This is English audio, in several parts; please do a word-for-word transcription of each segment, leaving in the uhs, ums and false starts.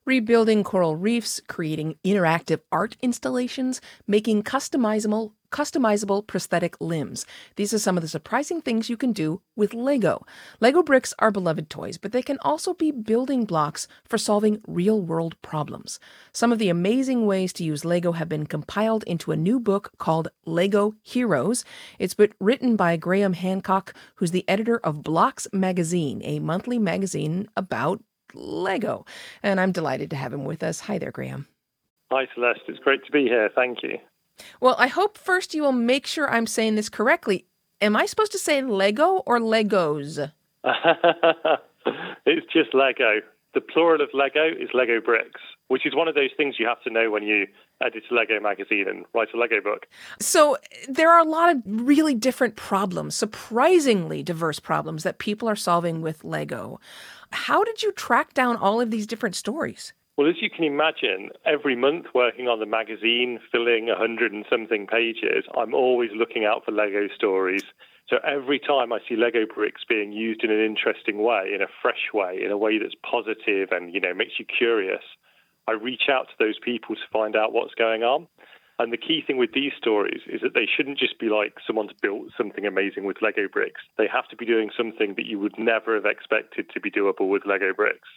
Rebuilding coral reefs, creating interactive art installations, making customizable customizable prosthetic limbs. These are some of the surprising things you can do with Lego. Lego bricks are beloved toys, but they can also be building blocks for solving real-world problems. Some of the amazing ways to use Lego have been compiled into a new book called Lego Heroes. It's been written by Graham Hancock, who's the editor of Blocks Magazine, a monthly magazine about Lego. And I'm delighted to have him with us. Hi there, Graham. Hi, Celeste. It's great to be here. Thank you. Well, I hope first you will make sure I'm saying this correctly. Am I supposed to say Lego or Legos? It's just Lego. The plural of Lego is Lego bricks, which is one of those things you have to know when you edit a Lego magazine and write a Lego book. So there are a lot of really different problems, surprisingly diverse problems that people are solving with Lego. How did you track down all of these different stories? Well, as you can imagine, every month working on the magazine, filling a hundred and something pages, I'm always looking out for Lego stories. So every time I see Lego bricks being used in an interesting way, in a fresh way, in a way that's positive and, you know, makes you curious, I reach out to those people to find out what's going on. And the key thing with these stories is that they shouldn't just be like someone's built something amazing with Lego bricks. They have to be doing something that you would never have expected to be doable with Lego bricks.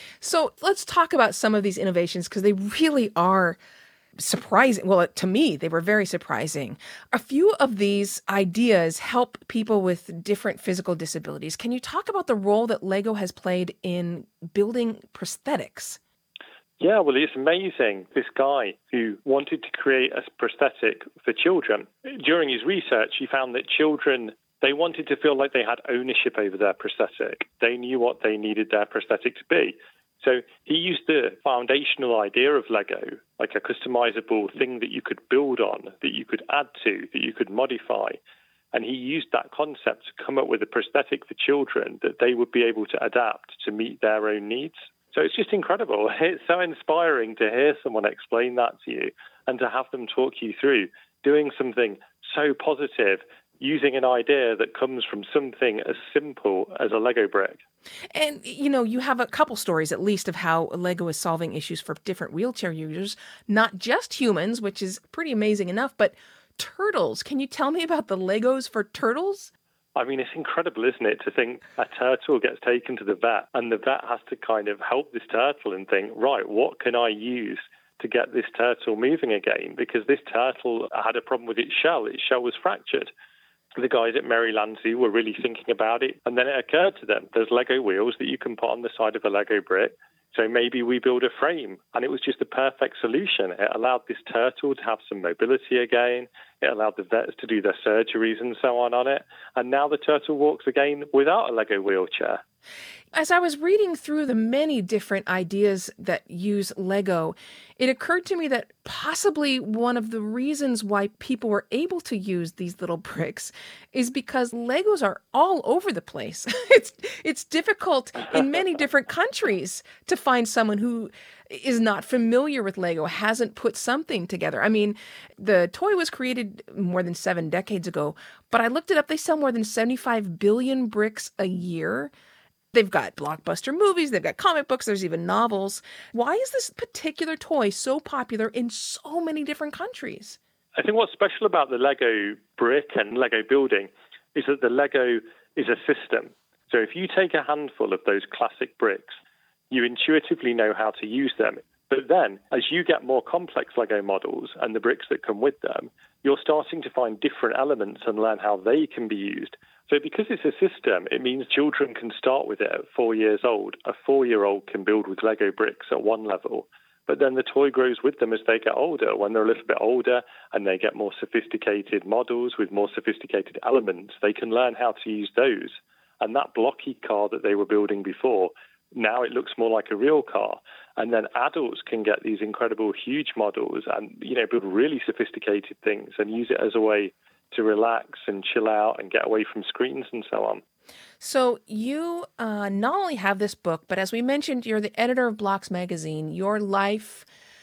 So let's talk about some of these innovations because they really are surprising. Well, to me, they were very surprising. A few of these ideas help people with different physical disabilities. Can you talk about the role that Lego has played in building prosthetics? Yeah, well, it's amazing. This guy who wanted to create a prosthetic for children, during his research, he found that children, they wanted to feel like they had ownership over their prosthetic. They knew what they needed their prosthetic to be. So he used the foundational idea of Lego, like a customizable thing that you could build on, that you could add to, that you could modify. And he used that concept to come up with a prosthetic for children that they would be able to adapt to meet their own needs. So it's just incredible. It's so inspiring to hear someone explain that to you and to have them talk you through doing something so positive using an idea that comes from something as simple as a Lego brick. And, you know, you have a couple stories at least of how Lego is solving issues for different wheelchair users, not just humans, which is pretty amazing enough, but turtles. Can you tell me about the Legos for turtles? I mean, it's incredible, isn't it, to think a turtle gets taken to the vet and the vet has to kind of help this turtle and think, right, what can I use to get this turtle moving again? Because this turtle had a problem with its shell. Its shell was fractured. The guys at Maryland Zoo were really thinking about it. And then it occurred to them, there's Lego wheels that you can put on the side of a Lego brick. So maybe we build a frame. And it was just the perfect solution. It allowed this turtle to have some mobility again. It allowed the vets to do their surgeries and so on on it. And now the turtle walks again without a Lego wheelchair. As I was reading through the many different ideas that use Lego, it occurred to me that possibly one of the reasons why people were able to use these little bricks is because Legos are all over the place. It's it's difficult in many different countries to find someone who is not familiar with Lego, hasn't put something together. I mean, the toy was created more than seven decades ago, but I looked it up. They sell more than seventy-five billion bricks a year. They've got blockbuster movies, they've got comic books, there's even novels. Why is this particular toy so popular in so many different countries? I think what's special about the Lego brick and Lego building is that the Lego is a system. So if you take a handful of those classic bricks, you intuitively know how to use them. But then, as you get more complex Lego models and the bricks that come with them, you're starting to find different elements and learn how they can be used. So because it's a system, it means children can start with it at four years old. A four-year-old can build with Lego bricks at one level, but then the toy grows with them as they get older. When they're a little bit older and they get more sophisticated models with more sophisticated elements, they can learn how to use those. And that blocky car that they were building before, now it looks more like a real car. And then adults can get these incredible huge models and, you know, build really sophisticated things and use it as a way to relax and chill out and get away from screens and so on. So you uh, not only have this book, but as we mentioned, you're the editor of Blocks Magazine. Your life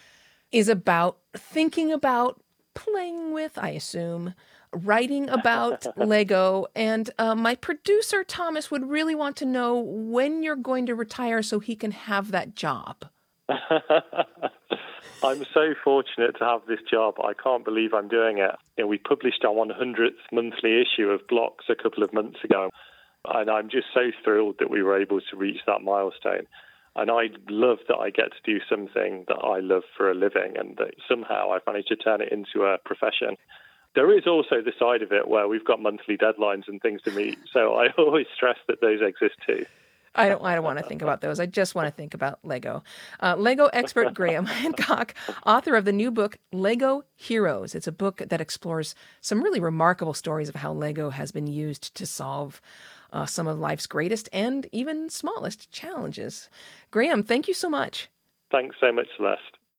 is about thinking about, playing with, I assume, writing about Lego. And uh, my producer, Thomas, would really want to know when you're going to retire so he can have that job. I'm so fortunate to have this job. I can't believe I'm doing it. You know, we published our one hundredth monthly issue of Blocks a couple of months ago, and I'm just so thrilled that we were able to reach that milestone. And I love that I get to do something that I love for a living, and that somehow I've managed to turn it into a profession. There is also the side of it where we've got monthly deadlines and things to meet, so I always stress that those exist too. I don't. I don't want to think about those. I just want to think about Lego. Uh, Lego expert Graham Hancock, author of the new book Lego Heroes. It's a book that explores some really remarkable stories of how Lego has been used to solve uh, some of life's greatest and even smallest challenges. Graham, thank you so much. Thanks so much, Celeste.